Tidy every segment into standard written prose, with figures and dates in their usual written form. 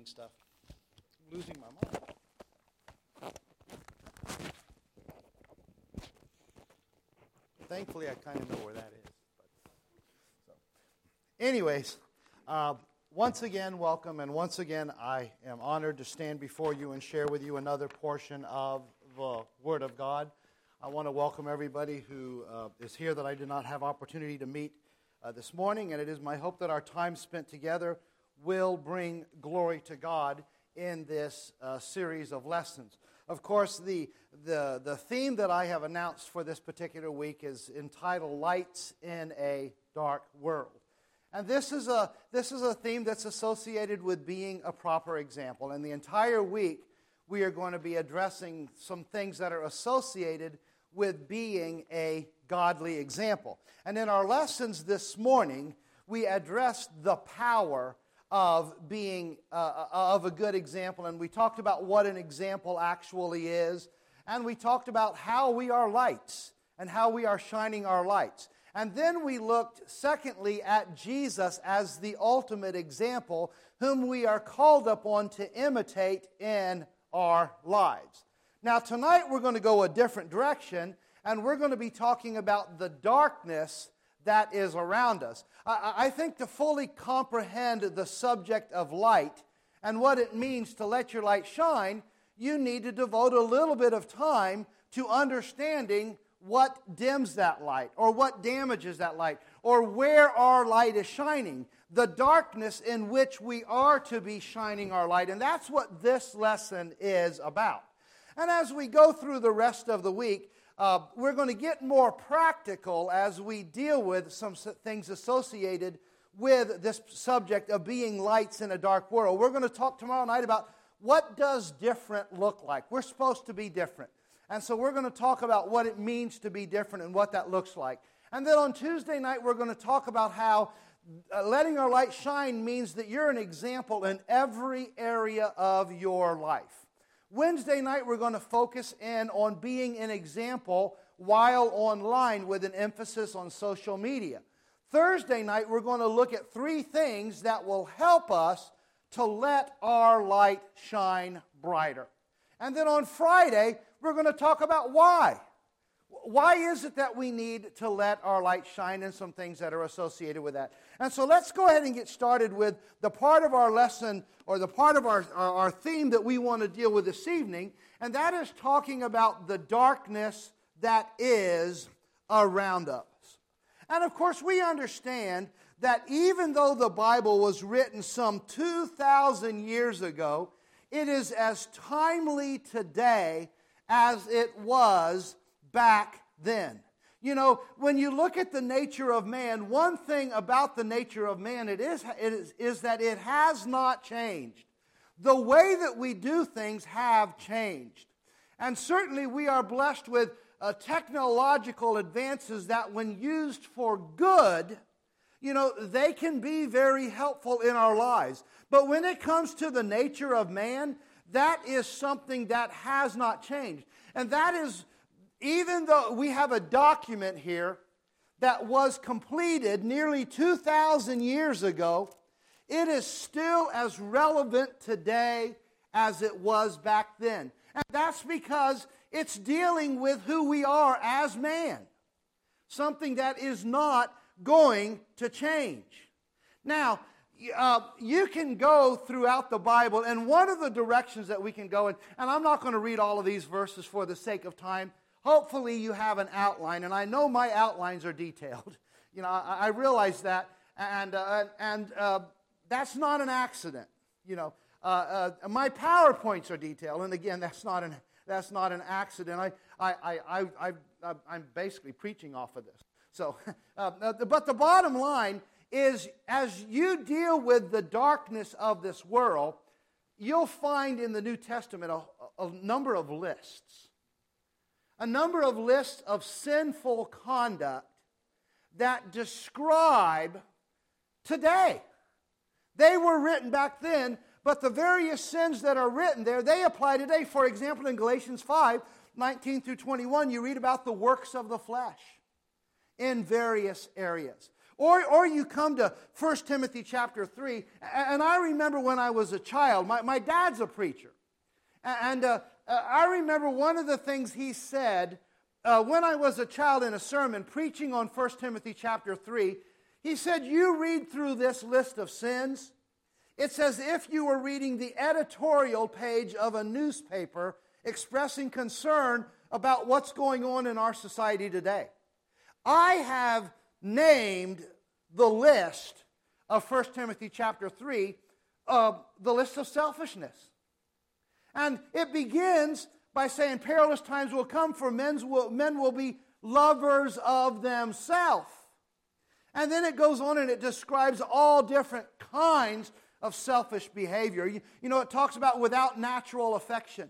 reading stuff. I'm losing my mind. Thankfully, I kind of know where that is. Anyways, once again, welcome, and once again, I am honored to stand before you and share with you another portion of the Word of God. I want to welcome everybody who is here that I did not have opportunity to meet this morning, and it is my hope that our time spent together will bring glory to God in this series of lessons. Of course, the theme that I have announced for this particular week is entitled Lights in a Dark World. And this is a theme that's associated with being a proper example. And the entire week, we are going to be addressing some things that are associated with being a godly example. And in our lessons this morning, we addressed the power of being of a good example. And we talked about what an example actually is. And we talked about how we are lights and how we are shining our lights. And then we looked, secondly, at Jesus as the ultimate example, whom we are called upon to imitate in our lives. Now, tonight we're going to go a different direction, and we're going to be talking about the darkness that is around us. I think to fully comprehend the subject of light and what it means to let your light shine, you need to devote a little bit of time to understanding what dims that light, or what damages that light, or where our light is shining, the darkness in which we are to be shining our light. And that's what this lesson is about. And as we go through the rest of the week, we're going to get more practical as we deal with some things associated with this subject of being lights in a dark world. We're going to talk tomorrow night about what does different look like. We're supposed to be different. And so we're going to talk about what it means to be different and what that looks like. And then on Tuesday night, we're going to talk about how letting our light shine means that you're an example in every area of your life. Wednesday night, we're going to focus in on being an example while online with an emphasis on social media. Thursday night, we're going to look at 3 things that will help us to let our light shine brighter. And then on Friday, we're going to talk about why. Why is it that we need to let our light shine, and some things that are associated with that. And so let's go ahead and get started with the part of our lesson, or the part of our theme that we want to deal with this evening, and that is talking about the darkness that is around us. And of course, we understand that even though the Bible was written some 2,000 years ago, it is as timely today as it was back then. You know, when you look at the nature of man, one thing about the nature of man is that it has not changed. The way that we do things have changed. And certainly we are blessed with technological advances that when used for good, you know, they can be very helpful in our lives. But when it comes to the nature of man, that is something that has not changed. And that is, even though we have a document here that was completed nearly 2,000 years ago, it is still as relevant today as it was back then. And that's because it's dealing with who we are as man. Something that is not going to change. Now, you can go throughout the Bible, and one of the directions that we can go in, and I'm not going to read all of these verses for the sake of time. Hopefully you have an outline, and I know my outlines are detailed. You know, I realize that, and that's not an accident. You know, my PowerPoints are detailed, and again, that's not an accident. I'm basically preaching off of this. So, but the bottom line is, as you deal with the darkness of this world, you'll find in the New Testament a number of lists. A number of lists of sinful conduct that describe today. They were written back then, but the various sins that are written there, they apply today. For example, in Galatians 5:19 through 21, you read about the works of the flesh in various areas. Or you come to 1 Timothy chapter 3, and I remember when I was a child, my dad's a preacher. And I remember one of the things he said when I was a child in a sermon preaching on 1 Timothy chapter 3. He said, you read through this list of sins, it's as if you were reading the editorial page of a newspaper expressing concern about what's going on in our society today. I have named the list of 1 Timothy chapter 3, the list of selfishness. And it begins by saying perilous times will come, for men will be lovers of themselves. And then it goes on and it describes all different kinds of selfish behavior. You know, it talks about without natural affection.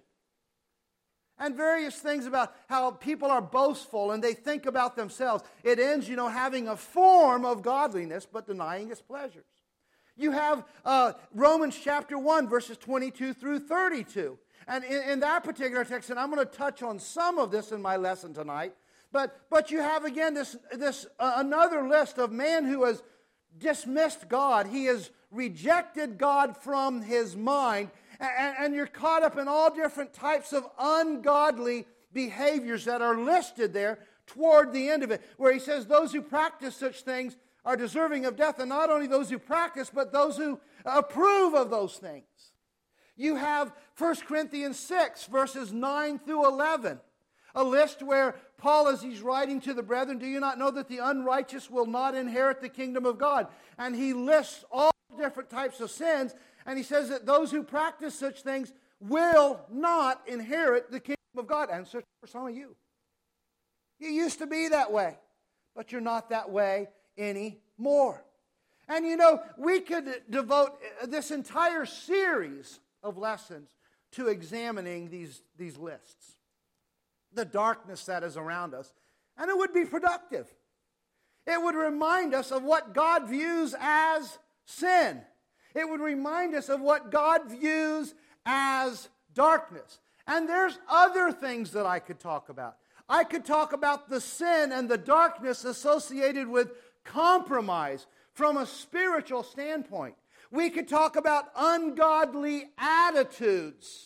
And various things about how people are boastful and they think about themselves. It ends, having a form of godliness but denying its pleasures. You have Romans chapter 1, verses 22 through 32. And in that particular text, and I'm going to touch on some of this in my lesson tonight, but you have again this another list of man who has dismissed God. He has rejected God from his mind. And you're caught up in all different types of ungodly behaviors that are listed there toward the end of it, where he says those who practice such things are deserving of death, and not only those who practice, but those who approve of those things. You have 1 Corinthians 6, verses 9 through 11, a list where Paul, as he's writing to the brethren, do you not know that the unrighteous will not inherit the kingdom of God? And he lists all different types of sins, and he says that those who practice such things will not inherit the kingdom of God. And so for some of you, you used to be that way, but you're not that way anymore. And we could devote this entire series of lessons to examining these lists, the darkness that is around us, and it would be productive. It would remind us of what God views as sin. It would remind us of what God views as darkness. And there's other things that I could talk about. I could talk about the sin and the darkness associated with compromise from a spiritual standpoint. We could talk about ungodly attitudes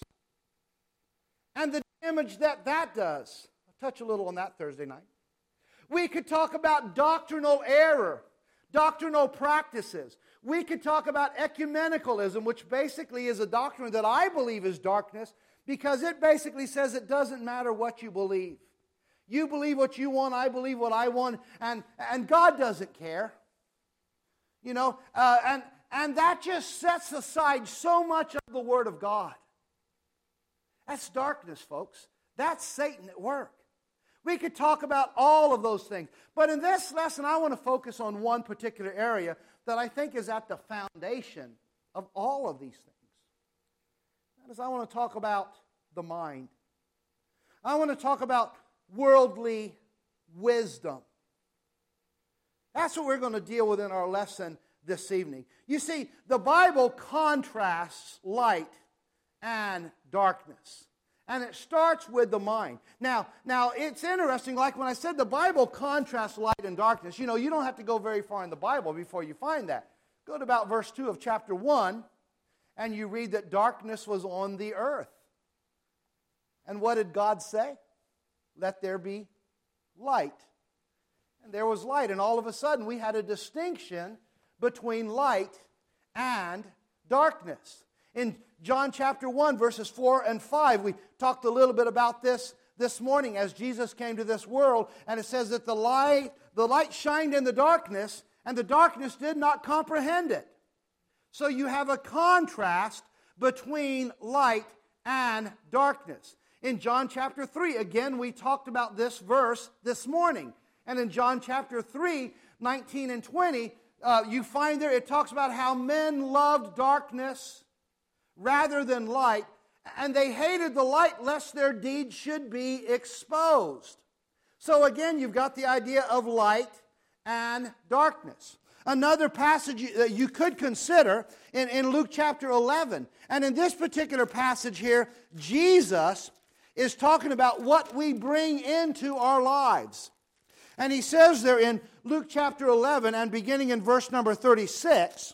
and the damage that does. I'll touch a little on that Thursday night. We could talk about doctrinal error, doctrinal practices. We could talk about ecumenicalism, which basically is a doctrine that I believe is darkness, because it basically says it doesn't matter what you believe. You believe what you want, I believe what I want, and God doesn't care. And that just sets aside so much of the Word of God. That's darkness, folks. That's Satan at work. We could talk about all of those things. But in this lesson, I want to focus on one particular area that I think is at the foundation of all of these things. That is, I want to talk about the mind. I want to talk about worldly wisdom. That's what we're going to deal with in our lesson this evening. You see, the Bible contrasts light and darkness. And it starts with the mind. Now, it's interesting, like when I said the Bible contrasts light and darkness, you don't have to go very far in the Bible before you find that. Go to about verse 2 of chapter 1, and you read that darkness was on the earth. And what did God say? Let there be light. And there was light, and all of a sudden we had a distinction between light and darkness. In John chapter 1, verses 4 and 5, we talked a little bit about this morning as Jesus came to this world, and it says that the light shined in the darkness, and the darkness did not comprehend it. So you have a contrast between light and darkness. In John chapter 3, again, we talked about this verse this morning. And in John chapter 3, 19 and 20, you find there, it talks about how men loved darkness rather than light, and they hated the light lest their deeds should be exposed. So again, you've got the idea of light and darkness. Another passage that you could consider in Luke chapter 11, and in this particular passage here, Jesus is talking about what we bring into our lives. And he says there in Luke chapter 11 and beginning in verse number 36,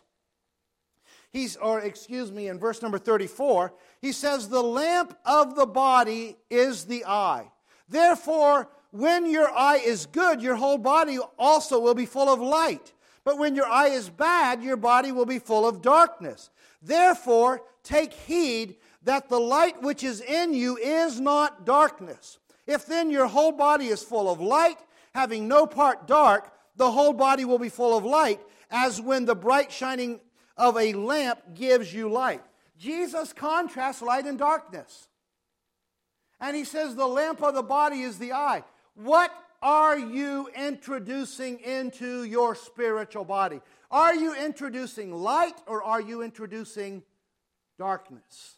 in verse number 34, he says, "The lamp of the body is the eye. Therefore, when your eye is good, your whole body also will be full of light. But when your eye is bad, your body will be full of darkness. Therefore, take heed that the light which is in you is not darkness. If then your whole body is full of light, having no part dark, the whole body will be full of light, as when the bright shining of a lamp gives you light." Jesus contrasts light and darkness. And he says the lamp of the body is the eye. What are you introducing into your spiritual body? Are you introducing light or are you introducing darkness?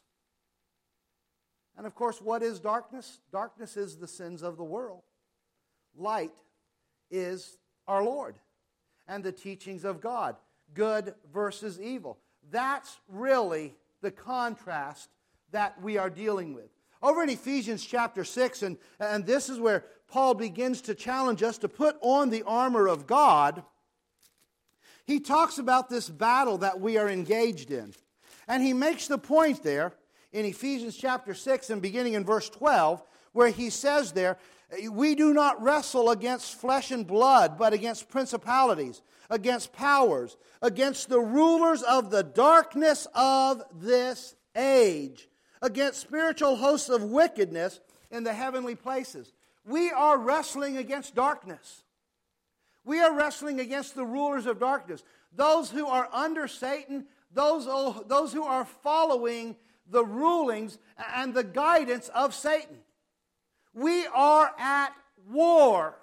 And of course, what is darkness? Darkness is the sins of the world. Light is our Lord and the teachings of God. Good versus evil. That's really the contrast that we are dealing with. Over in Ephesians chapter 6, and this is where Paul begins to challenge us to put on the armor of God. He talks about this battle that we are engaged in. And he makes the point there in Ephesians chapter 6 and beginning in verse 12, where he says there, "We do not wrestle against flesh and blood, but against principalities, against powers, against the rulers of the darkness of this age, against spiritual hosts of wickedness in the heavenly places." We are wrestling against darkness. We are wrestling against the rulers of darkness, those who are under Satan, those who are following the rulings and the guidance of Satan. We are at war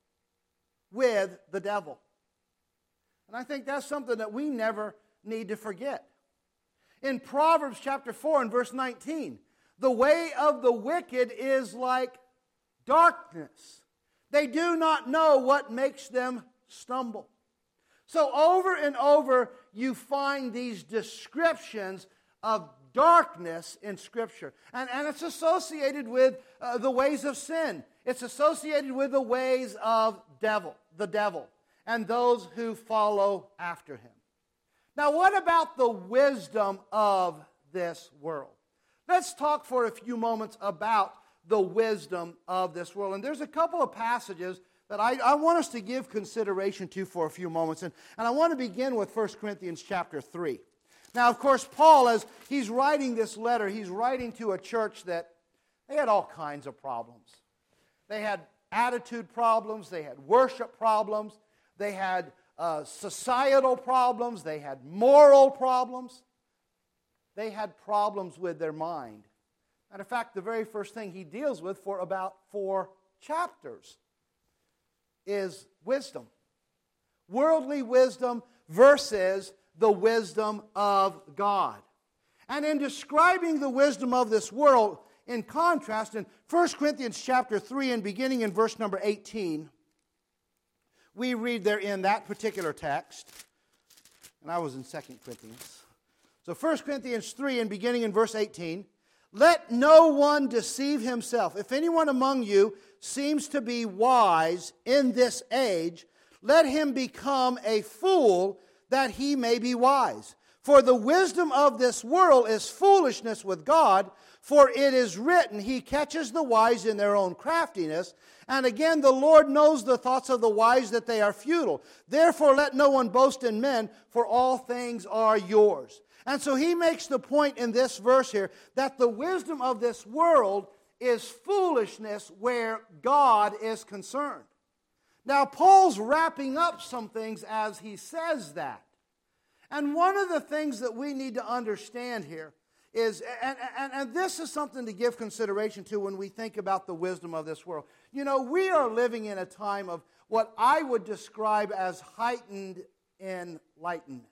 with the devil. And I think that's something that we never need to forget. In Proverbs chapter 4 and verse 19, "The way of the wicked is like darkness. They do not know what makes them stumble." So over and over you find these descriptions of darkness in Scripture. And it's associated with the ways of sin. It's associated with the ways of the devil, and those who follow after him. Now, what about the wisdom of this world? Let's talk for a few moments about the wisdom of this world. And there's a couple of passages that I want us to give consideration to for a few moments. And I want to begin with 1 Corinthians chapter 3. Now, of course, Paul, as he's writing this letter, he's writing to a church that they had all kinds of problems. They had attitude problems, they had worship problems, they had societal problems, they had moral problems, they had problems with their mind. Matter of fact, the very first thing he deals with for about 4 chapters is wisdom. Worldly wisdom versus the wisdom of God. And in describing the wisdom of this world, in contrast, in 1 Corinthians chapter 3 and beginning in verse number 18, we read there in that particular text, and I was in 2 Corinthians. So 1 Corinthians 3 and beginning in verse 18, "Let no one deceive himself. If anyone among you seems to be wise in this age, let him become a fool that he may be wise. For the wisdom of this world is foolishness with God, for it is written, He catches the wise in their own craftiness. And again, the Lord knows the thoughts of the wise, that they are futile. Therefore let no one boast in men, for all things are yours." And so he makes the point in this verse here that the wisdom of this world is foolishness where God is concerned. Now, Paul's wrapping up some things as he says that. And one of the things that we need to understand here is, and this is something to give consideration to when we think about the wisdom of this world. You know, we are living in a time of what I would describe as heightened enlightenment.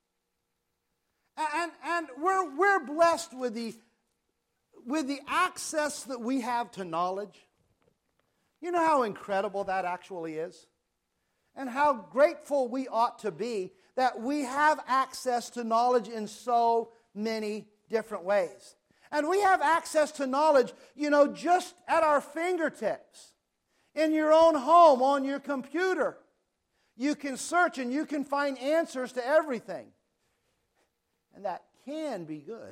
And we're blessed with the access that we have to knowledge. You know how incredible that actually is? And how grateful we ought to be that we have access to knowledge in so many different ways. And we have access to knowledge, you know, just at our fingertips. In your own home, on your computer, you can search and you can find answers to everything. And that can be good.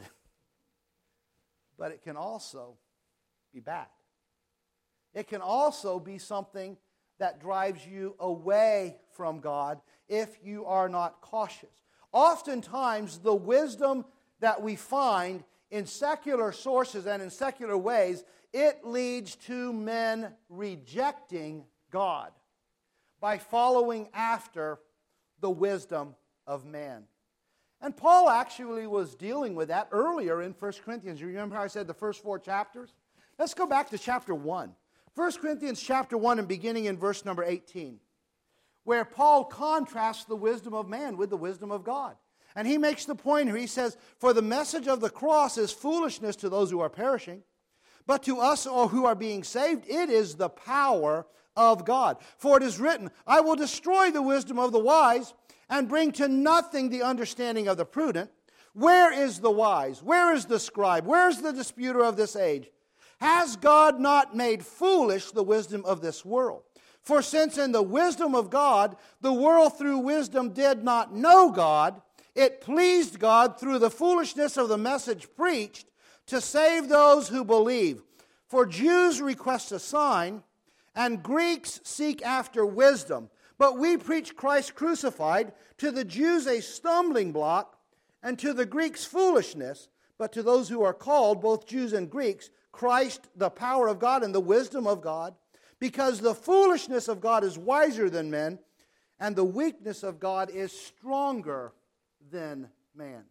But it can also be bad. It can also be something that drives you away from God if you are not cautious. Oftentimes, the wisdom that we find in secular sources and in secular ways, it leads to men rejecting God by following after the wisdom of man. And Paul actually was dealing with that earlier in 1 Corinthians. You remember how I said the first 4 chapters? Let's go back to chapter 1. 1 Corinthians chapter 1 and beginning in verse number 18, where Paul contrasts the wisdom of man with the wisdom of God. And he makes the point here. He says, "For the message of the cross is foolishness to those who are perishing, but to us who are being saved, it is the power of God. For it is written, I will destroy the wisdom of the wise and bring to nothing the understanding of the prudent. Where is the wise? Where is the scribe? Where is the disputer of this age? Has God not made foolish the wisdom of this world? For since in the wisdom of God, the world through wisdom did not know God, it pleased God through the foolishness of the message preached to save those who believe. For Jews request a sign, and Greeks seek after wisdom. But we preach Christ crucified, to the Jews a stumbling block, and to the Greeks foolishness, but to those who are called, both Jews and Greeks, Christ the power of God and the wisdom of God, because the foolishness of God is wiser than men, and the weakness of God is stronger than man."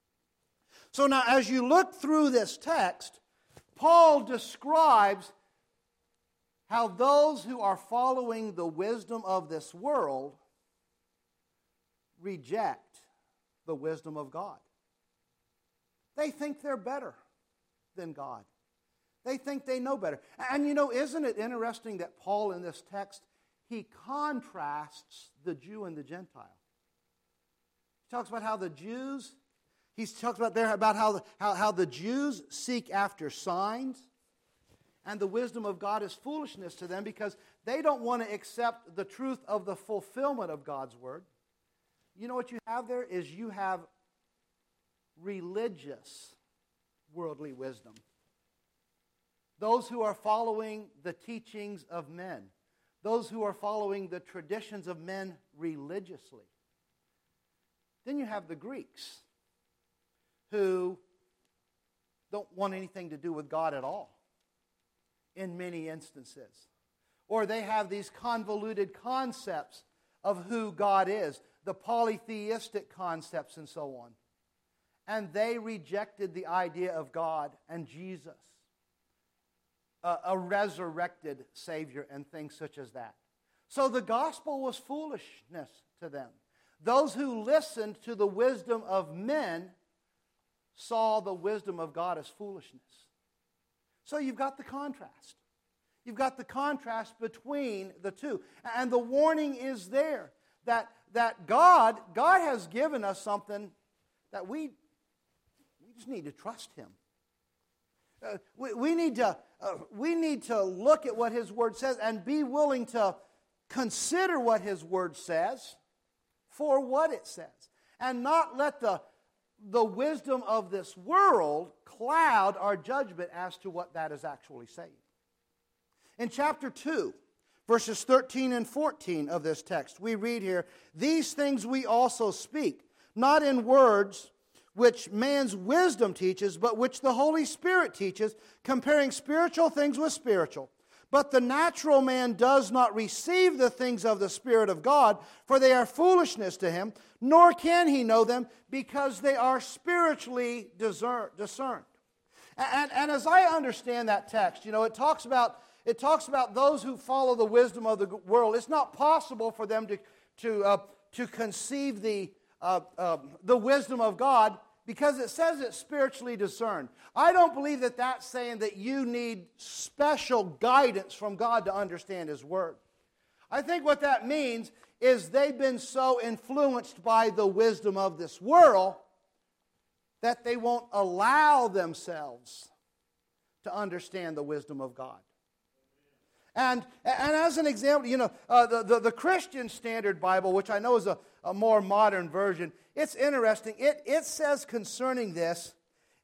So now as you look through this text, Paul describes how those who are following the wisdom of this world reject the wisdom of God. They think they're better than God. They think they know better. And you know, isn't it interesting that Paul in this text, he contrasts the Jew and the Gentile. He talks about how the Jews, he talks about there about how the Jews seek after signs, and the wisdom of God is foolishness to them because they don't want to accept the truth of the fulfillment of God's word. You know what you have there is you have religious worldly wisdom. Those who are following the teachings of men. Those who are following the traditions of men religiously. Then you have the Greeks who don't want anything to do with God at all in many instances. Or they have these convoluted concepts of who God is, the polytheistic concepts and so on. And they rejected the idea of God and Jesus, a resurrected Savior and things such as that. So the gospel was foolishness to them. Those who listened to the wisdom of men saw the wisdom of God as foolishness. So you've got the contrast. You've got the contrast between the two. And the warning is there that God has given us something that we just need to trust Him. We need to look at what His Word says and be willing to consider what His Word says for what it says. And not let the wisdom of this world cloud our judgment as to what that is actually saying. In chapter 2, verses 13 and 14 of this text, we read here, "These things we also speak, not in words which man's wisdom teaches, but which the Holy Spirit teaches, comparing spiritual things with spiritual. But the natural man does not receive the things of the Spirit of God, for they are foolishness to him, nor can he know them, because they are spiritually discerned." And as I understand that text, you know, it talks about those who follow the wisdom of the world. It's not possible for them to conceive the wisdom of God, because it says it's spiritually discerned. I don't believe that that's saying that you need special guidance from God to understand His Word. I think what that means is they've been so influenced by the wisdom of this world that they won't allow themselves to understand the wisdom of God. And as an example, the Christian Standard Bible, which I know is a more modern version, it's interesting. It says concerning this,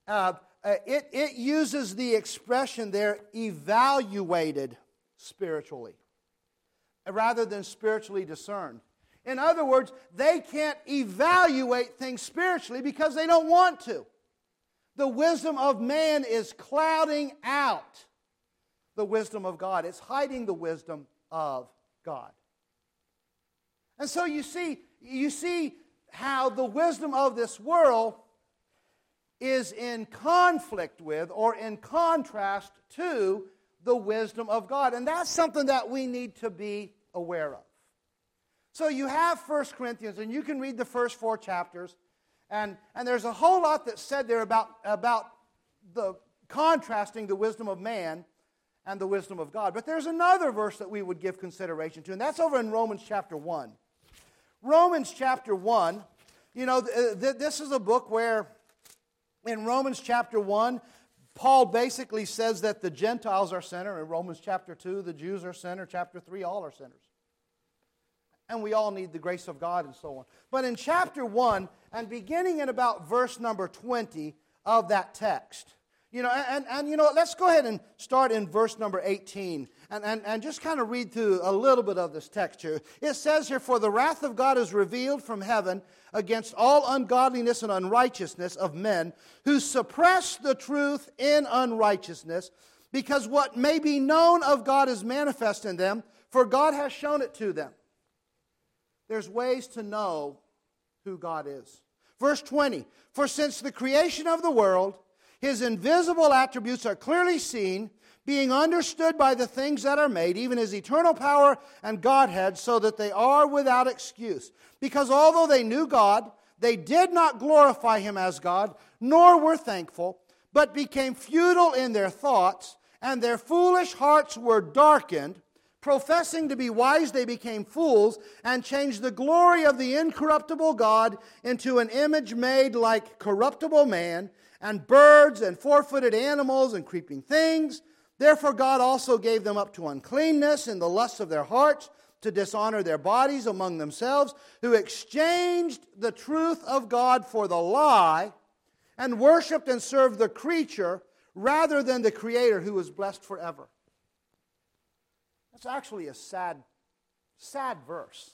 it uses the expression there, evaluated spiritually, rather than spiritually discerned. In other words, they can't evaluate things spiritually because they don't want to. The wisdom of man is clouding out the wisdom of God. It's hiding the wisdom of God. And so you see how the wisdom of this world is in conflict with or in contrast to the wisdom of God. And that's something that we need to be aware of. So you have 1 Corinthians, and you can read the first 4 chapters, and there's a whole lot that's said there about the contrasting the wisdom of man and the wisdom of God. But there's another verse that we would give consideration to, and that's over in Romans chapter 1. Romans chapter 1, this is a book where in Romans chapter 1, Paul basically says that the Gentiles are sinner. In Romans chapter 2, the Jews are sinner. Chapter 3, all are sinners. And we all need the grace of God and so on. But in chapter 1, and beginning in about verse number 20 of that text, let's go ahead and start in verse number 18 and just kind of read through a little bit of this text here. It says here, "For the wrath of God is revealed from heaven against all ungodliness and unrighteousness of men who suppress the truth in unrighteousness, because what may be known of God is manifest in them, for God has shown it to them." There's ways to know who God is. Verse 20, "For since the creation of the world, His invisible attributes are clearly seen, being understood by the things that are made, even His eternal power and Godhead, so that they are without excuse. Because although they knew God, they did not glorify Him as God, nor were thankful, but became futile in their thoughts, and their foolish hearts were darkened. Professing to be wise, they became fools, and changed the glory of the incorruptible God into an image made like corruptible man, and birds, and four-footed animals, and creeping things. Therefore God also gave them up to uncleanness in the lusts of their hearts, to dishonor their bodies among themselves, who exchanged the truth of God for the lie, and worshipped and served the creature rather than the Creator, who is blessed forever." That's actually a sad verse.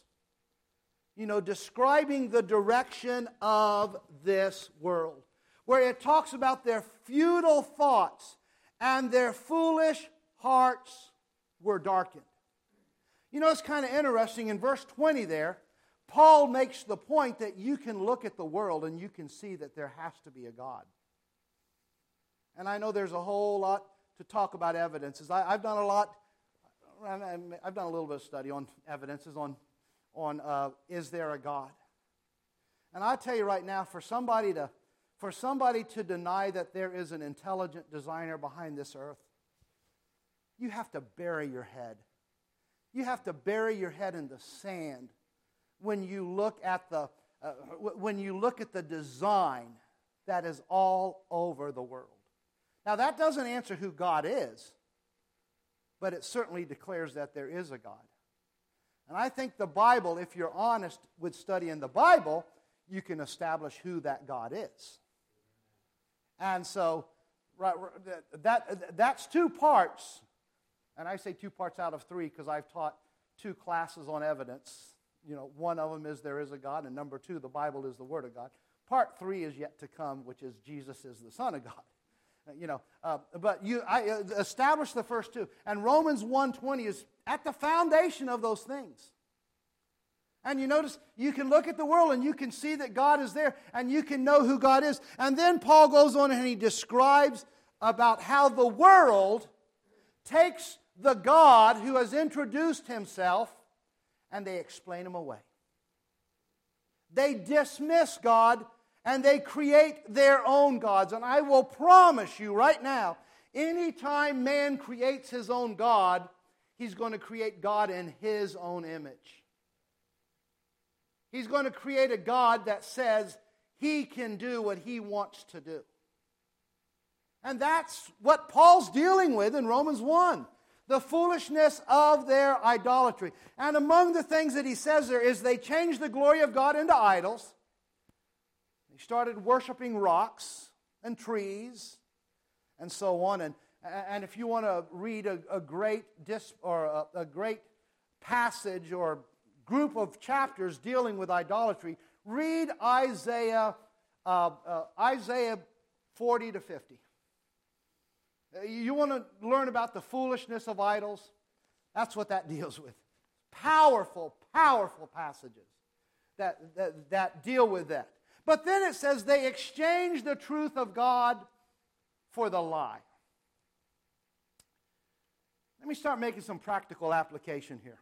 Describing the direction of this world, where it talks about their futile thoughts and their foolish hearts were darkened. It's kind of interesting. In verse 20 there, Paul makes the point that you can look at the world and you can see that there has to be a God. And I know there's a whole lot to talk about evidences. I've done a little bit of study on evidences on is there a God? And I tell you right now, for somebody to deny that there is an intelligent designer behind this earth, you have to bury your head. You have to bury your head in the sand when you look at the design that is all over the world. Now, that doesn't answer who God is, but it certainly declares that there is a God. And I think the Bible, if you're honest with studying the Bible, you can establish who that God is. And so, that's 2 parts. And I say 2 parts out of 3 because I've taught 2 classes on evidence. One of them is there is a God, and number 2, the Bible is the Word of God. Part 3 is yet to come, which is Jesus is the Son of God. I established the first 2. And Romans 1:20 is at the foundation of those things. And you notice, you can look at the world and you can see that God is there, and you can know who God is. And then Paul goes on and he describes about how the world takes the God who has introduced Himself and they explain Him away. They dismiss God and they create their own gods. And I will promise you right now, anytime man creates his own God, he's going to create God in his own image. He's going to create a God that says he can do what he wants to do. And that's what Paul's dealing with in Romans 1. The foolishness of their idolatry. And among the things that he says there is they changed the glory of God into idols. They started worshiping rocks and trees and so on. And if you want to read a great passage or group of chapters dealing with idolatry, read Isaiah 40 to 50. You want to learn about the foolishness of idols? That's what that deals with. Powerful, powerful passages that deal with that. But then it says they exchanged the truth of God for the lie. Let me start making some practical application here.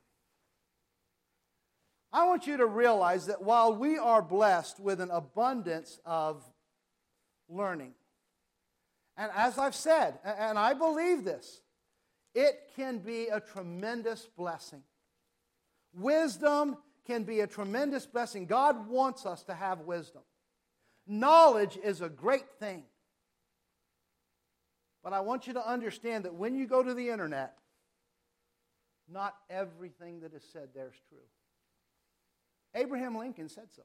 I want you to realize that while we are blessed with an abundance of learning, and as I've said, and I believe this, it can be a tremendous blessing. Wisdom can be a tremendous blessing. God wants us to have wisdom. Knowledge is a great thing. But I want you to understand that when you go to the internet, not everything that is said there is true. Abraham Lincoln said so.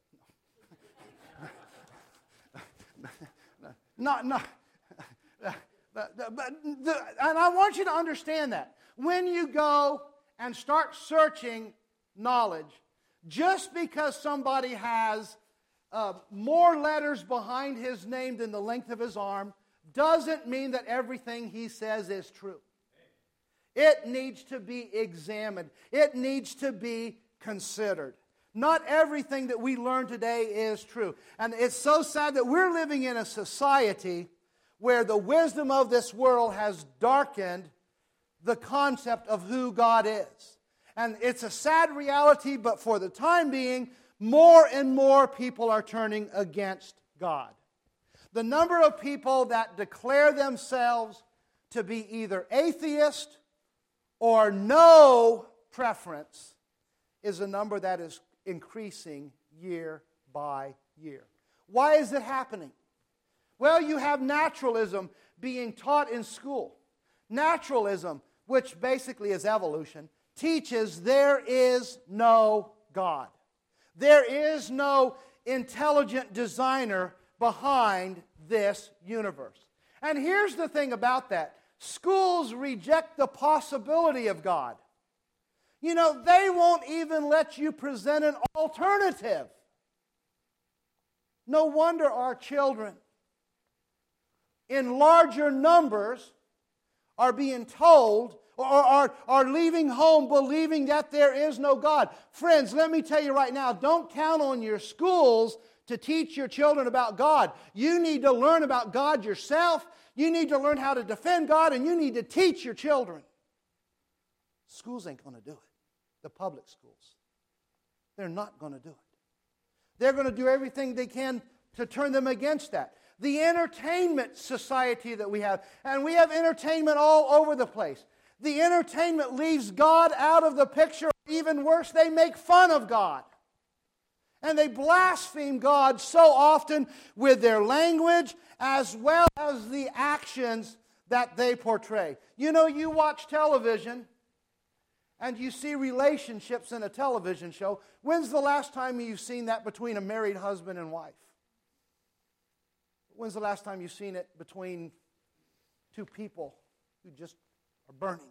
And I want you to understand that. When you go and start searching knowledge, just because somebody has more letters behind his name than the length of his arm, doesn't mean that everything he says is true. It needs to be examined. It needs to be considered. Not everything that we learn today is true. And it's so sad that we're living in a society where the wisdom of this world has darkened the concept of who God is. And it's a sad reality, but for the time being, more and more people are turning against God. The number of people that declare themselves to be either atheist or no preference is a number that is increasing year by year. Why is it happening? Well, you have naturalism being taught in school. Naturalism, which basically is evolution, teaches there is no God. There is no intelligent designer behind this universe. And here's the thing about that. Schools reject the possibility of God. You know, they won't even let you present an alternative. No wonder our children, in larger numbers, are being told or are leaving home believing that there is no God. Friends, let me tell you right now, don't count on your schools to teach your children about God. You need to learn about God yourself. You need to learn how to defend God, and you need to teach your children. Schools ain't going to do it. The public schools. They're not going to do it. They're going to do everything they can to turn them against that. The entertainment society that we have, and we have entertainment all over the place. The entertainment leaves God out of the picture. Even worse, they make fun of God. And they blaspheme God so often with their language as well as the actions that they portray. You know, you watch television and you see relationships in a television show. When's the last time you've seen that between a married husband and wife? When's the last time you've seen it between two people who just are burning?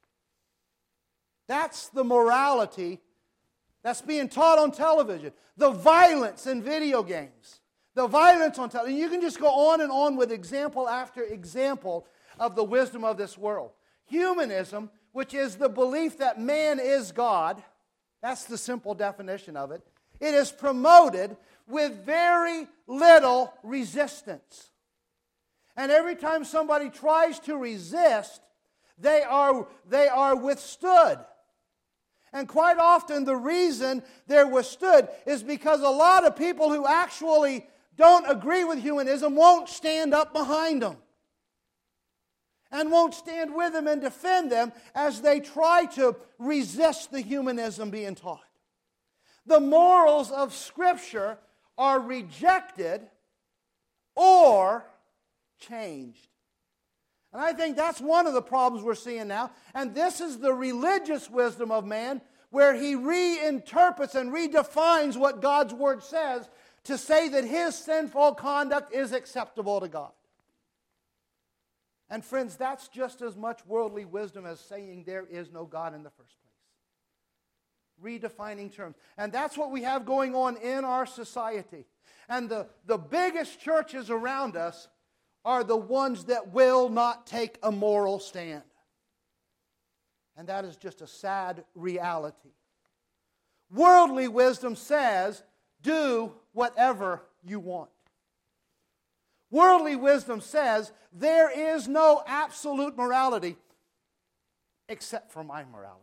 That's the morality that's being taught on television. The violence in video games. The violence on television. You can just go on and on with example after example of the wisdom of this world. Humanism, which is the belief that man is God, that's the simple definition of it. It is promoted with very little resistance. And every time somebody tries to resist, they are withstood. And quite often the reason they're withstood is because a lot of people who actually don't agree with humanism won't stand up behind them. And won't stand with them and defend them as they try to resist the humanism being taught. The morals of Scripture are rejected or changed. And I think that's one of the problems we're seeing now. And this is the religious wisdom of man, where he reinterprets and redefines what God's Word says to say that his sinful conduct is acceptable to God. And friends, that's just as much worldly wisdom as saying there is no God in the first place. Redefining terms. And that's what we have going on in our society. And the biggest churches around us are the ones that will not take a moral stand. And that is just a sad reality. Worldly wisdom says, do whatever you want. Worldly wisdom says, there is no absolute morality except for my morality.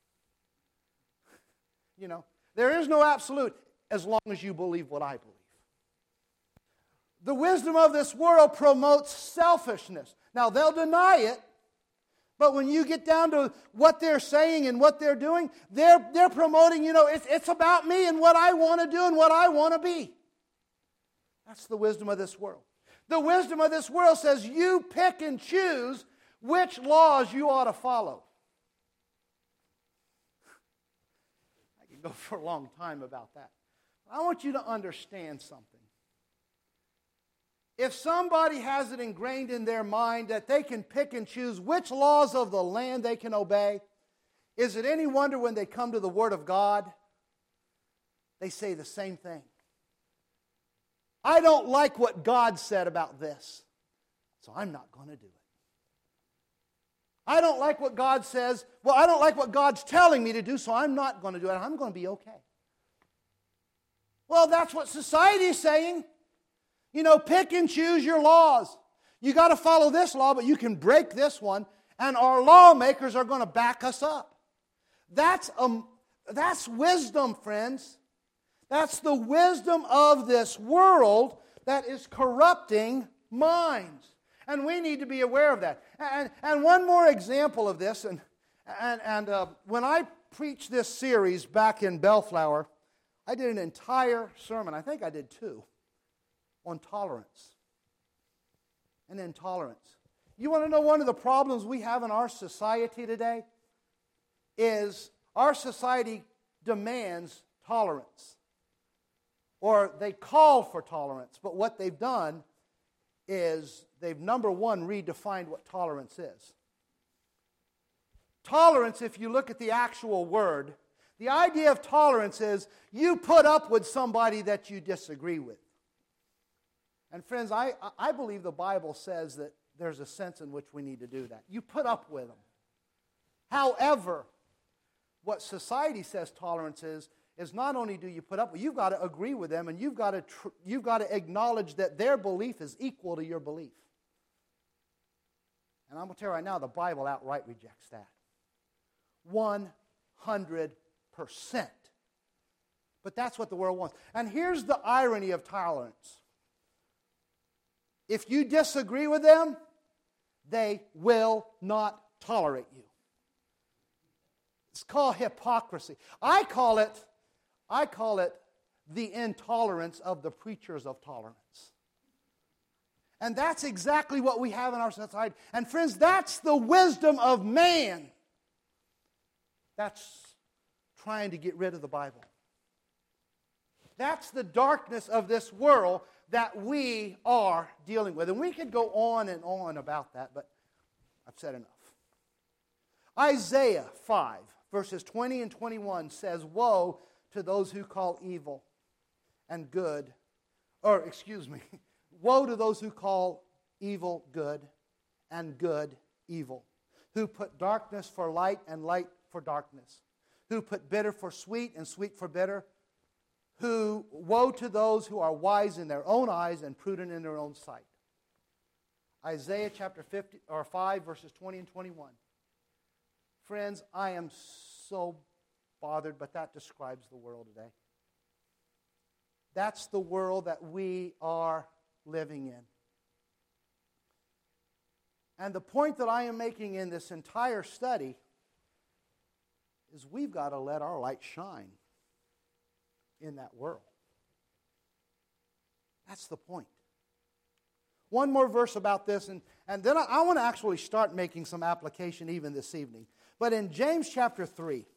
You know, there is no absolute as long as you believe what I believe. The wisdom of this world promotes selfishness. Now, they'll deny it, but when you get down to what they're saying and what they're doing, they're promoting, it's about me and what I want to do and what I want to be. That's the wisdom of this world. The wisdom of this world says you pick and choose which laws you ought to follow. I could go for a long time about that. I want you to understand something. If somebody has it ingrained in their mind that they can pick and choose which laws of the land they can obey, is it any wonder when they come to the Word of God, they say the same thing? I don't like what God said about this, so I'm not going to do it. I don't like what God says. Well, I don't like what God's telling me to do, so I'm not going to do it. I'm going to be okay. Well, that's what society is saying. Pick and choose your laws. You got to follow this law, but you can break this one, and our lawmakers are going to back us up. That's wisdom, friends. That's the wisdom of this world that is corrupting minds. And we need to be aware of that. And one more example of this, and when I preached this series back in Bellflower, I did an entire sermon, I think I did two, on tolerance and intolerance. You want to know one of the problems we have in our society today? Is our society demands tolerance. Or they call for tolerance, but what they've done is they've, number one, redefined what tolerance is. Tolerance, if you look at the actual word, the idea of tolerance is you put up with somebody that you disagree with. And friends, I believe the Bible says that there's a sense in which we need to do that. You put up with them. However, what society says tolerance is not only do you put up with, you've got to agree with them, and you've got to acknowledge that their belief is equal to your belief. And I'm going to tell you right now, the Bible outright rejects that. 100%. But that's what the world wants. And here's the irony of tolerance. If you disagree with them, they will not tolerate you. It's called hypocrisy. I call it the intolerance of the preachers of tolerance. And that's exactly what we have in our society. And friends, that's the wisdom of man. That's trying to get rid of the Bible. That's the darkness of this world that we are dealing with. And we could go on and on about that, but I've said enough. Isaiah 5, verses 20 and 21 says, woe to those who call evil and good, woe to those who call evil good and good evil, who put darkness for light and light for darkness, who put bitter for sweet and sweet for bitter, woe to those who are wise in their own eyes and prudent in their own sight. Isaiah chapter 5, verses 20 and 21. Friends, I am so bothered, but that describes the world today. That's the world that we are living in. And the point that I am making in this entire study is we've got to let our light shine in that world. That's the point. One more verse about this, and then I want to actually start making some application even this evening. But in James chapter 3,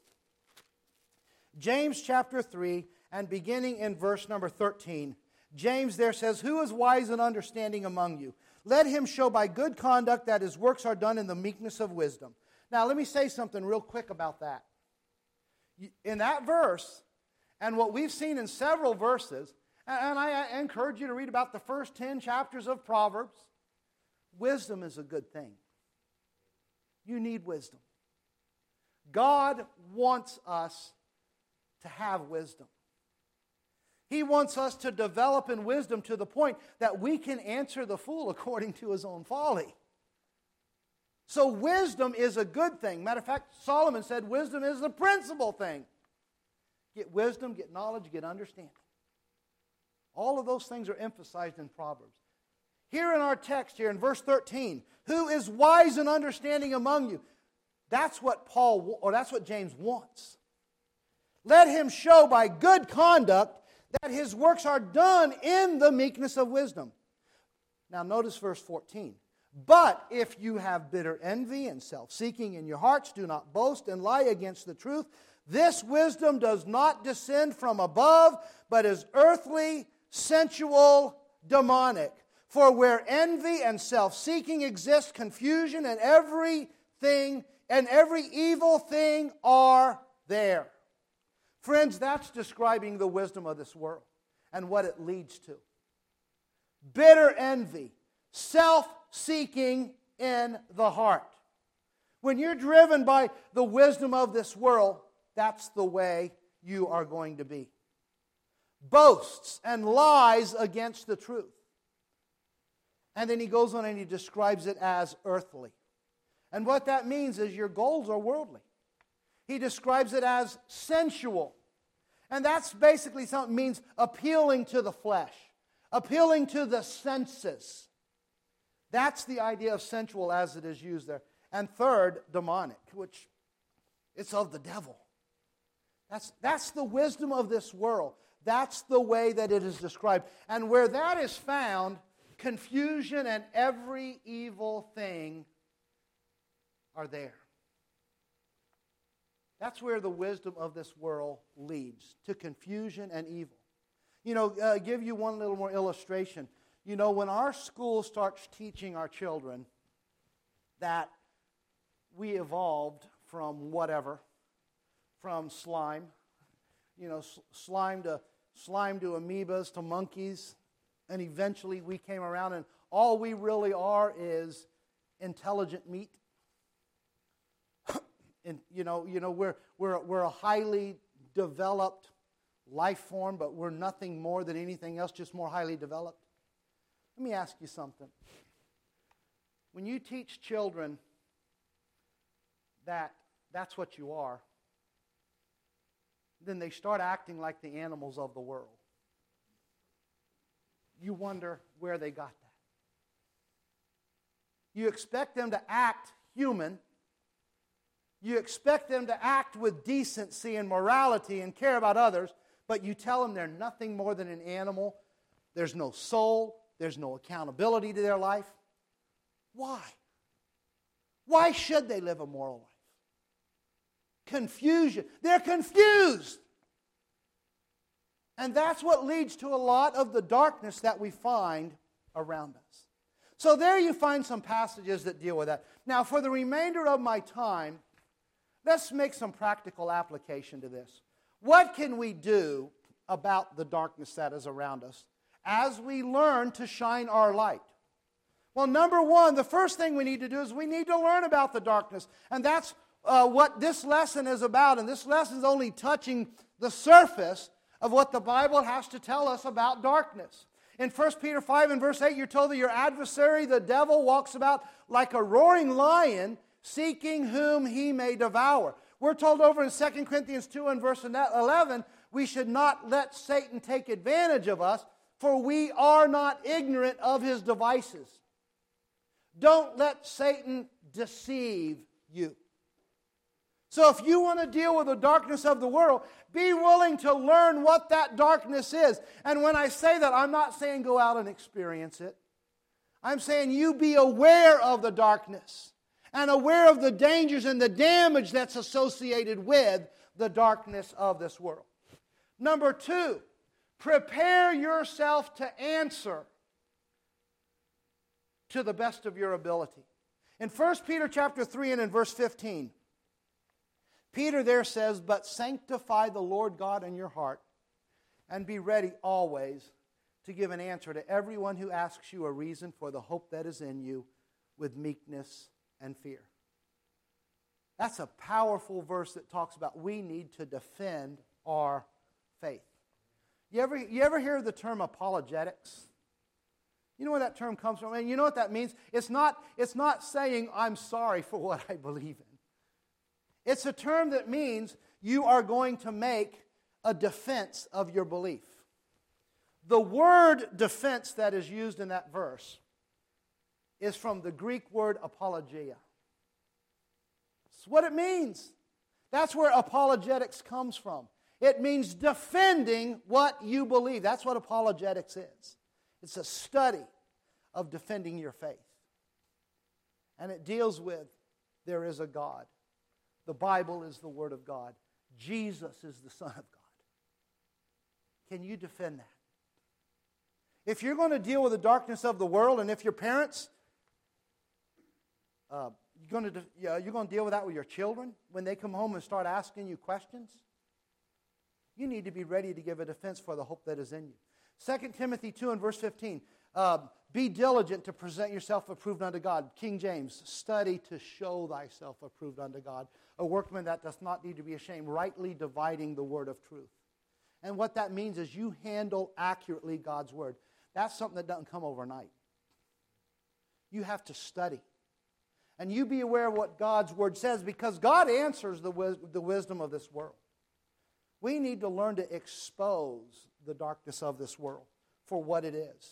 and beginning in verse number 13, James there says, "Who is wise and understanding among you? Let him show by good conduct that his works are done in the meekness of wisdom." Now let me say something real quick about that. In that verse, and what we've seen in several verses, and I encourage you to read about the first 10 chapters of Proverbs, wisdom is a good thing. You need wisdom. God wants us to have wisdom. He wants us to develop in wisdom to the point that we can answer the fool according to his own folly. So wisdom is a good thing. Matter of fact, Solomon said wisdom is the principal thing. Get wisdom, get knowledge, get understanding. All of those things are emphasized in Proverbs. Here in our text here in verse 13, who is wise and understanding among you? That's what that's what James wants. Let him show by good conduct that his works are done in the meekness of wisdom. Now notice verse 14. But if you have bitter envy and self-seeking in your hearts, do not boast and lie against the truth. This wisdom does not descend from above, but is earthly, sensual, demonic. For where envy and self-seeking exist, confusion and every evil thing are there. Friends, that's describing the wisdom of this world and what it leads to. Bitter envy, self-seeking in the heart. When you're driven by the wisdom of this world, that's the way you are going to be. Boasts and lies against the truth. And then he goes on and he describes it as earthly. And what that means is your goals are worldly. He describes it as sensual. And that's basically something that means appealing to the flesh, appealing to the senses. That's the idea of sensual as it is used there. And third, demonic, which it's of the devil. That's the wisdom of this world. That's the way that it is described. And where that is found, confusion and every evil thing are there. That's where the wisdom of this world leads, to confusion and evil. Give you one little more illustration. When our school starts teaching our children that we evolved from whatever, from slime, slime to amoebas to monkeys, and eventually we came around and all we really are is intelligent meat. And we're a highly developed life form, but we're nothing more than anything else, just more highly developed. Let me ask you something. When you teach children that that's what you are, then they start acting like the animals of the world. You wonder where they got that. You expect them to act human. You expect them to act with decency and morality and care about others, but you tell them they're nothing more than an animal. There's no soul. There's no accountability to their life. Why? Why should they live a moral life? Confusion. They're confused. And that's what leads to a lot of the darkness that we find around us. So there you find some passages that deal with that. Now, for the remainder of my time, let's make some practical application to this. What can we do about the darkness that is around us as we learn to shine our light? Well, number one, the first thing we need to do is we need to learn about the darkness. And that's what this lesson is about. And this lesson is only touching the surface of what the Bible has to tell us about darkness. In 1 Peter 5 and verse 8, you're told that your adversary, the devil, walks about like a roaring lion, seeking whom he may devour. We're told over in 2 Corinthians 2 and verse 11, we should not let Satan take advantage of us, for we are not ignorant of his devices. Don't let Satan deceive you. So if you want to deal with the darkness of the world, be willing to learn what that darkness is. And when I say that, I'm not saying go out and experience it. I'm saying you be aware of the darkness and aware of the dangers and the damage that's associated with the darkness of this world. Number 2, prepare yourself to answer to the best of your ability. In 1 Peter chapter 3 and in verse 15, Peter there says, "But sanctify the Lord God in your heart, and be ready always to give an answer to everyone who asks you a reason for the hope that is in you with meekness and fear." That's a powerful verse that talks about we need to defend our faith. You ever hear the term apologetics? You know where that term comes from? And you know what that means? It's not saying I'm sorry for what I believe in. It's a term that means you are going to make a defense of your belief. The word defense that is used in that verse is from the Greek word apologia. That's what it means. That's where apologetics comes from. It means defending what you believe. That's what apologetics is. It's a study of defending your faith. And it deals with there is a God. The Bible is the Word of God. Jesus is the Son of God. Can you defend that? If you're going to deal with the darkness of the world, and if your parents, you're going to deal with that with your children when they come home and start asking you questions, you need to be ready to give a defense for the hope that is in you. 2 Timothy 2 and verse 15, be diligent to present yourself approved unto God. King James, study to show thyself approved unto God, a workman that does not need to be ashamed, rightly dividing the word of truth. And what that means is you handle accurately God's word. That's something that doesn't come overnight. You have to study. And you be aware of what God's word says, because God answers the wisdom of this world. We need to learn to expose the darkness of this world for what it is.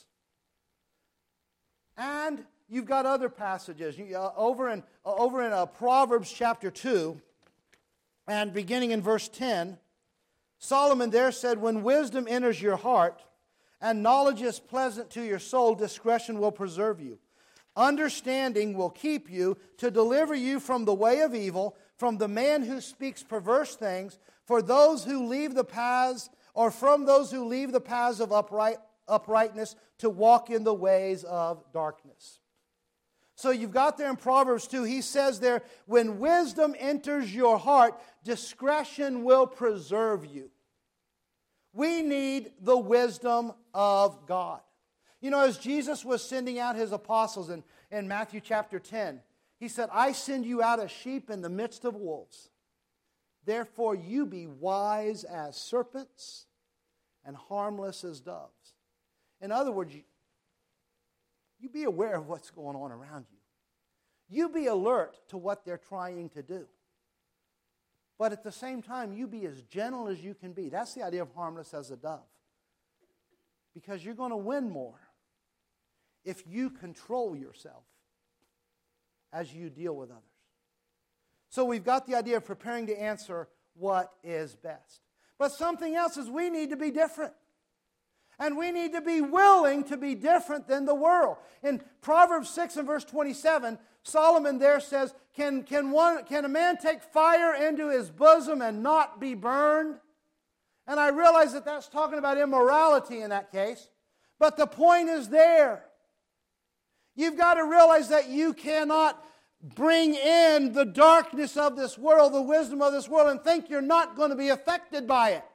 And you've got other passages. Over in Proverbs chapter 2, and beginning in verse 10, Solomon there said, "When wisdom enters your heart, and knowledge is pleasant to your soul, discretion will preserve you. Understanding will keep you to deliver you from the way of evil, from the man who speaks perverse things, for those who leave the paths, or from those who leave the paths of uprightness to walk in the ways of darkness." So you've got there in Proverbs 2, he says there, when wisdom enters your heart, discretion will preserve you. We need the wisdom of God. You know, as Jesus was sending out his apostles in Matthew chapter 10, he said, "I send you out as sheep in the midst of wolves. Therefore you be wise as serpents and harmless as doves." In other words, you be aware of what's going on around you. You be alert to what they're trying to do. But at the same time, you be as gentle as you can be. That's the idea of harmless as a dove. Because you're going to win more if you control yourself as you deal with others. So we've got the idea of preparing to answer what is best. But something else is we need to be different. And we need to be willing to be different than the world. In Proverbs 6 and verse 27, Solomon there says, can a man take fire into his bosom and not be burned? And I realize that that's talking about immorality in that case. But the point is there. You've got to realize that you cannot bring in the darkness of this world, the wisdom of this world, and think you're not going to be affected by it.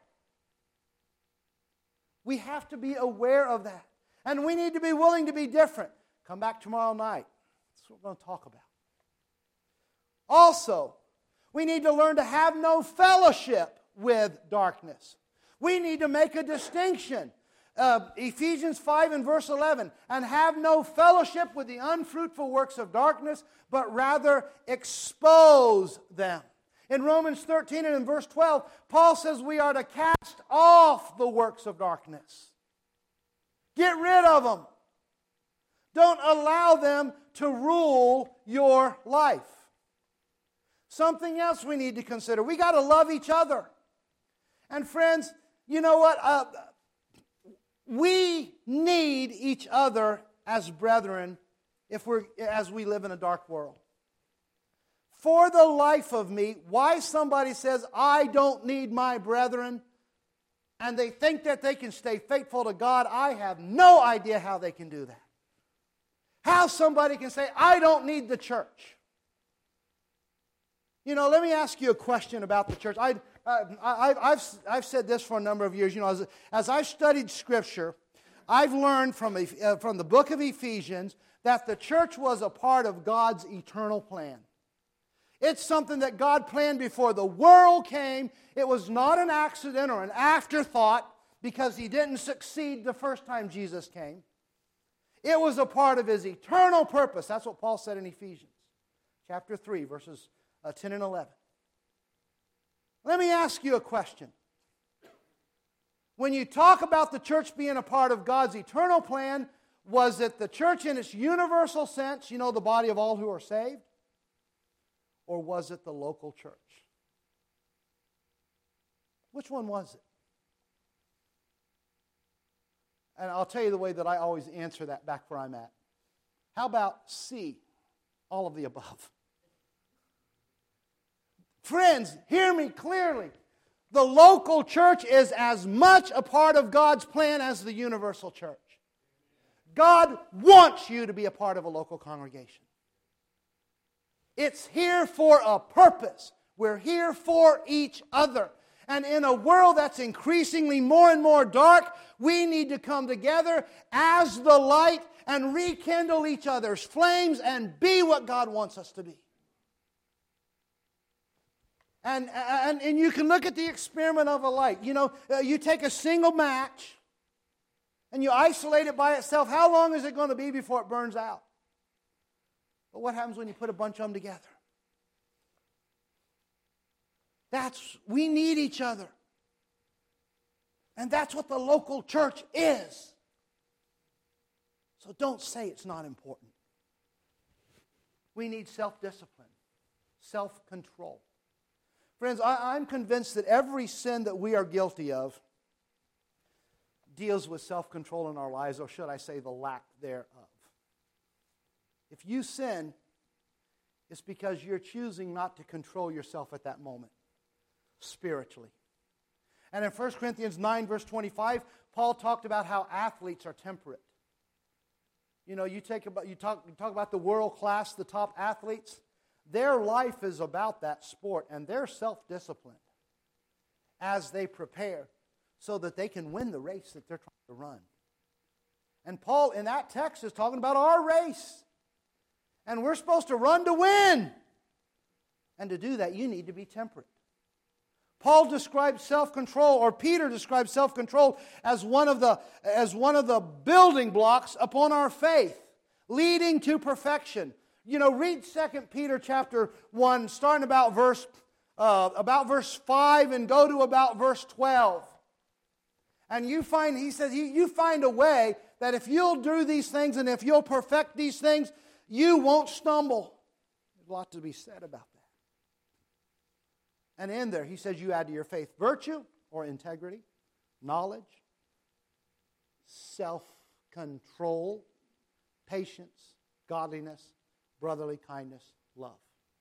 We have to be aware of that. And we need to be willing to be different. Come back tomorrow night. That's what we're going to talk about. Also, we need to learn to have no fellowship with darkness. We need to make a distinction. Ephesians 5 and verse 11, "And have no fellowship with the unfruitful works of darkness, but rather expose them." In Romans 13 and in verse 12, Paul says we are to cast off the works of darkness. Get rid of them. Don't allow them to rule your life. Something else we need to consider. We got to love each other. And friends, you know what? We need each other as brethren as we live in a dark world. For the life of me, why somebody says, I don't need my brethren, and they think that they can stay faithful to God, I have no idea how they can do that. How somebody can say, I don't need the church. You know, let me ask you a question about the church. I've said this for a number of years. You know, as I've studied Scripture, I've learned from the book of Ephesians that the church was a part of God's eternal plan. It's something that God planned before the world came. It was not an accident or an afterthought because He didn't succeed the first time Jesus came. It was a part of His eternal purpose. That's what Paul said in Ephesians chapter 3, verses 10 and 11. Let me ask you a question. When you talk about the church being a part of God's eternal plan, was it the church in its universal sense, you know, the body of all who are saved? Or was it the local church? Which one was it? And I'll tell you the way that I always answer that back where I'm at. How about C, all of the above? Friends, hear me clearly. The local church is as much a part of God's plan as the universal church. God wants you to be a part of a local congregation. It's here for a purpose. We're here for each other. And in a world that's increasingly more and more dark, we need to come together as the light and rekindle each other's flames and be what God wants us to be. And you can look at the experiment of a light. You know, you take a single match and you isolate it by itself. How long is it going to be before it burns out? But what happens when you put a bunch of them together? We need each other. And that's what the local church is. So don't say it's not important. We need self-discipline, self-control. Friends, I'm convinced that every sin that we are guilty of deals with self-control in our lives, or should I say the lack thereof. If you sin, it's because you're choosing not to control yourself at that moment, spiritually. And in 1 Corinthians 9, verse 25, Paul talked about how athletes are temperate. You know, you talk about the world class, the top athletes. Their life is about that sport, and they're self-disciplined as they prepare so that they can win the race that they're trying to run. And Paul, in that text, is talking about our race. And we're supposed to run to win. And to do that, you need to be temperate. Paul describes self-control, or Peter describes self-control as one of the building blocks upon our faith, leading to perfection. You know, read 2 Peter chapter 1, starting about verse 5 and go to about verse 12. And you find, he says, you find a way that if you'll do these things and if you'll perfect these things, you won't stumble. There's a lot to be said about that. And in there, he says you add to your faith virtue or integrity, knowledge, self-control, patience, godliness, brotherly kindness, love.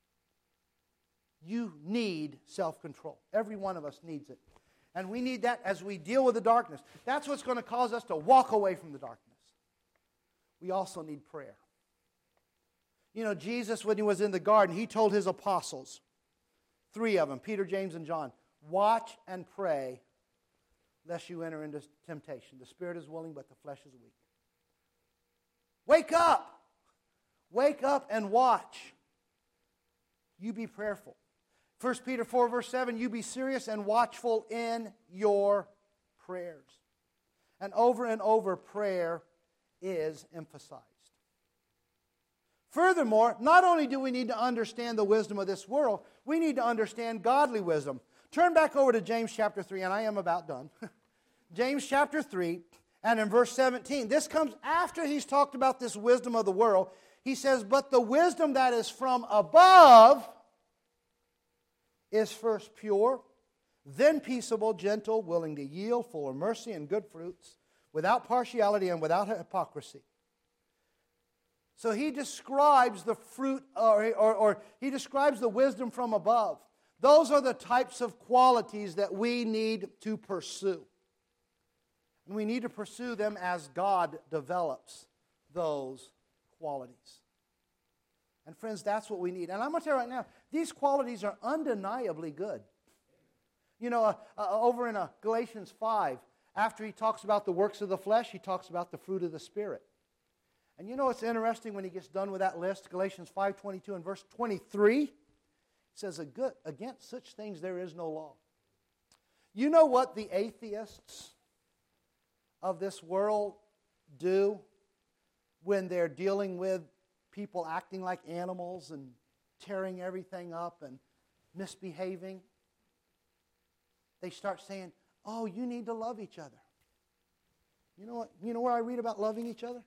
You need self-control. Every one of us needs it. And we need that as we deal with the darkness. That's what's going to cause us to walk away from the darkness. We also need prayer. You know, Jesus, when He was in the garden, He told His apostles, 3 of them, Peter, James, and John, watch and pray lest you enter into temptation. The spirit is willing, but the flesh is weak. Wake up! Wake up and watch. You be prayerful. 1 Peter 4, verse 7, you be serious and watchful in your prayers. And over, prayer is emphasized. Furthermore, not only do we need to understand the wisdom of this world, we need to understand godly wisdom. Turn back over to James chapter 3, and I am about done. James chapter 3, and in verse 17. This comes after he's talked about this wisdom of the world. He says, but the wisdom that is from above is first pure, then peaceable, gentle, willing to yield, full of mercy and good fruits, without partiality and without hypocrisy. So he describes the fruit, or he describes the wisdom from above. Those are the types of qualities that we need to pursue. And we need to pursue them as God develops those qualities. And friends, that's what we need. And I'm going to tell you right now, these qualities are undeniably good. You know, over in Galatians 5, after he talks about the works of the flesh, he talks about the fruit of the Spirit. And you know what's interesting when he gets done with that list? Galatians 5:22 and verse 23 says, against such things there is no law. You know what the atheists of this world do when they're dealing with people acting like animals and tearing everything up and misbehaving? They start saying, oh, you need to love each other. You know what? You know where I read about loving each other?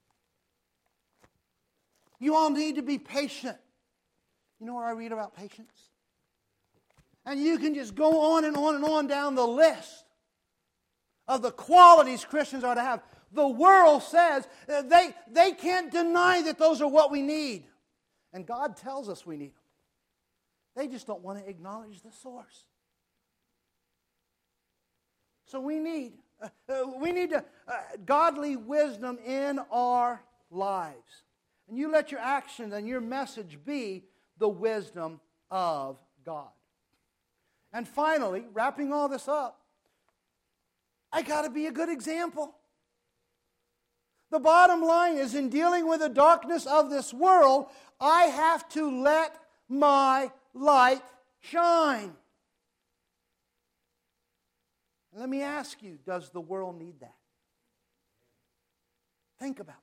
You all need to be patient. You know where I read about patience? And you can just go on and on and on down the list of the qualities Christians are to have. The world says they can't deny that those are what we need. And God tells us we need them. They just don't want to acknowledge the source. So we need godly wisdom in our lives. And you let your actions and your message be the wisdom of God. And finally, wrapping all this up, I got to be a good example. The bottom line is, in dealing with the darkness of this world, I have to let my light shine. And let me ask you, does the world need that? Think about that.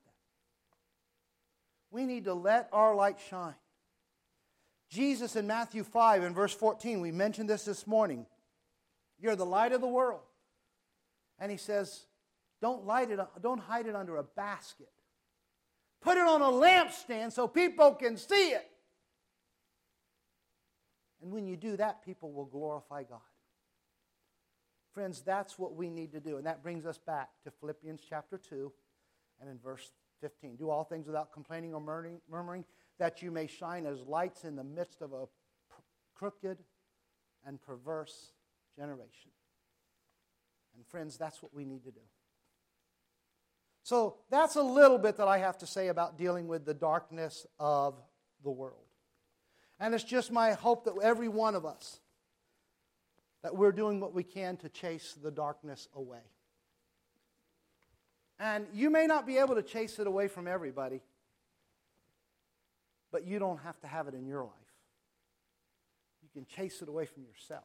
We need to let our light shine. Jesus in Matthew 5 and verse 14, we mentioned this morning. You're the light of the world. And he says, don't hide it under a basket. Put it on a lampstand so people can see it. And when you do that, people will glorify God. Friends, that's what we need to do. And that brings us back to Philippians chapter 2 and in verse 15. Do all things without complaining or murmuring, that you may shine as lights in the midst of a crooked and perverse generation. And friends, that's what we need to do. So that's a little bit that I have to say about dealing with the darkness of the world. And it's just my hope that every one of us, that we're doing what we can to chase the darkness away. And you may not be able to chase it away from everybody, but you don't have to have it in your life. You can chase it away from yourself.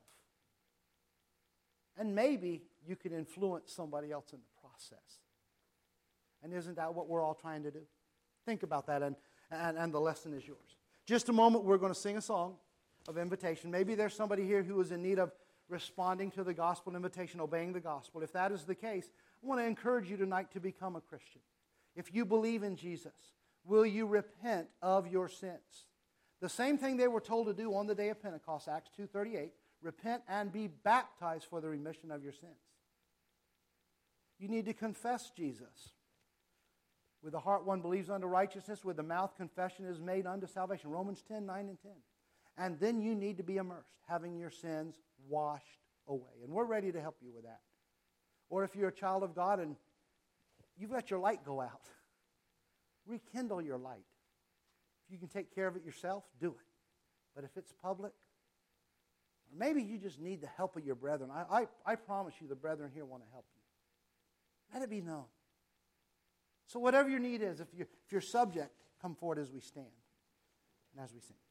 And maybe you can influence somebody else in the process. And isn't that what we're all trying to do? Think about that, and the lesson is yours. Just a moment, we're going to sing a song of invitation. Maybe there's somebody here who is in need of responding to the gospel invitation, obeying the gospel. If that is the case, I want to encourage you tonight to become a Christian. If you believe in Jesus, will you repent of your sins? The same thing they were told to do on the day of Pentecost, Acts 2:38, repent and be baptized for the remission of your sins. You need to confess Jesus. With the heart one believes unto righteousness, with the mouth confession is made unto salvation. Romans 10:9 and 10. And then you need to be immersed, having your sins washed away. And we're ready to help you with that. Or if you're a child of God and you've let your light go out, rekindle your light. If you can take care of it yourself, do it. But if it's public, or maybe you just need the help of your brethren. I promise you the brethren here want to help you. Let it be known. So whatever your need is, if you're subject, come forward as we stand and as we sing.